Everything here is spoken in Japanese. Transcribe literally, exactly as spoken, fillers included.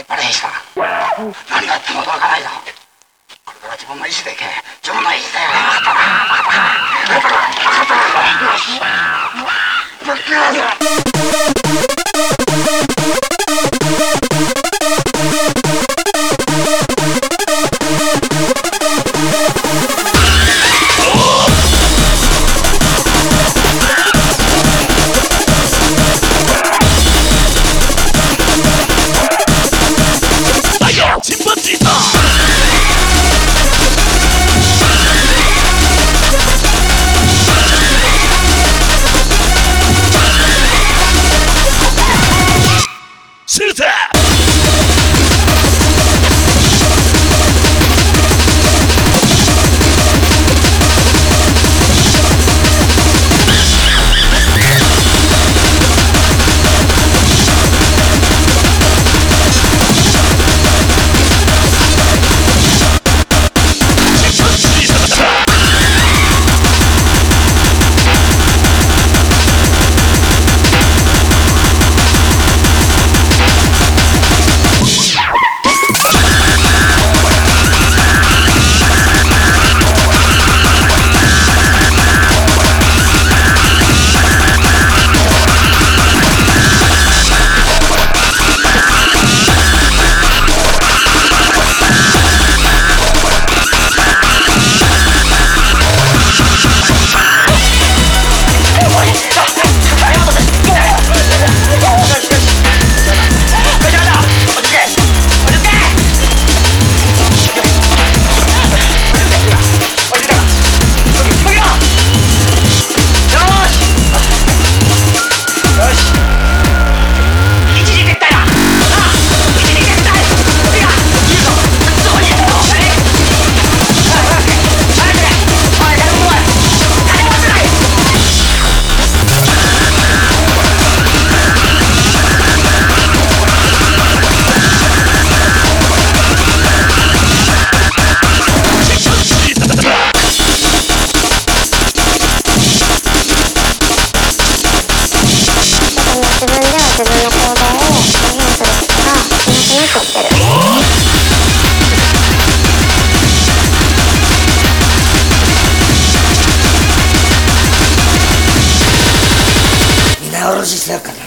っぱりした。何があっても驚かないぞ。これから自分の意志でいけ。自分の意志で。分かったな。分かったな。分かったな。よし。ぶっ壊せ。 自分の行動を表現することができなくなってる。 皆おろししようかな。